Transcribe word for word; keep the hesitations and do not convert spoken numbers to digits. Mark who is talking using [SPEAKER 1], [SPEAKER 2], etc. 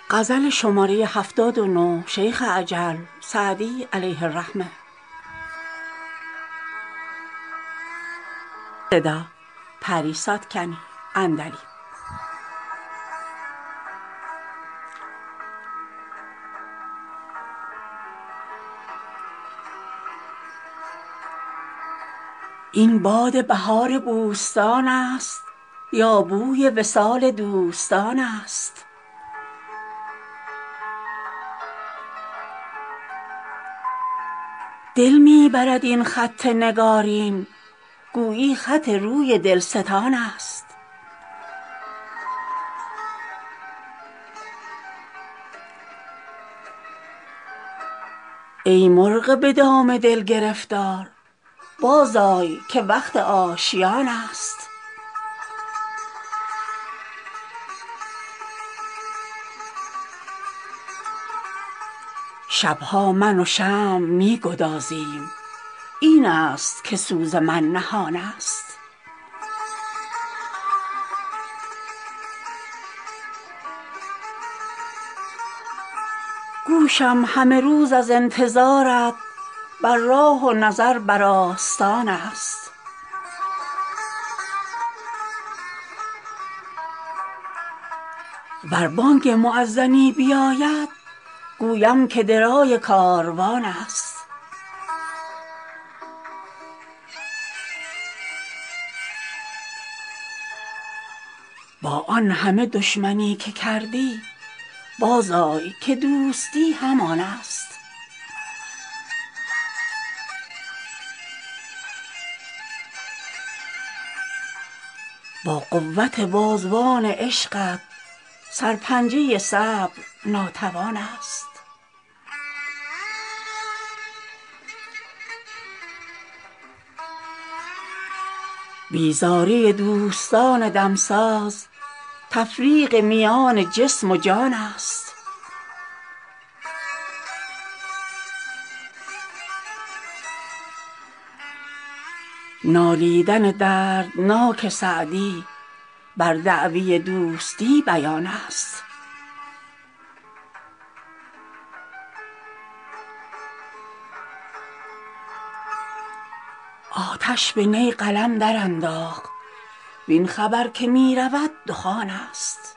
[SPEAKER 1] غزل شماره هفتاد و نه شیخ عجل سعدی علیه الرحمه. صدا پریساد کنی اندلی. این باد بهار بوستان است یا بوی وصال دوستان است؟ دل می برد این خط نگارین گویی خط روی دلستان است. ای مرغ به دام دل گرفتار بازآی که وقت آشیان است. شبها من و شمع می گدازیم این است که سوز من نهان است. گوشم همه روز از انتظارت بر راه و نظر بر آستان است. ور بانگ مؤذنی بیاید گویم که درای کاروان است. با آن همه دشمنی که کردی بازآی که دوستی همان است. با قوت بازوان عشقت سرپنجه صبر ناتوان است. بیزاری دوستان دمساز تفریق میان جسم و جان است. نالیدن دردناک سعدی بر دعوی دوستی بیان است. آتش به نی قلم درانداخت وین خبر که می رود دخان است.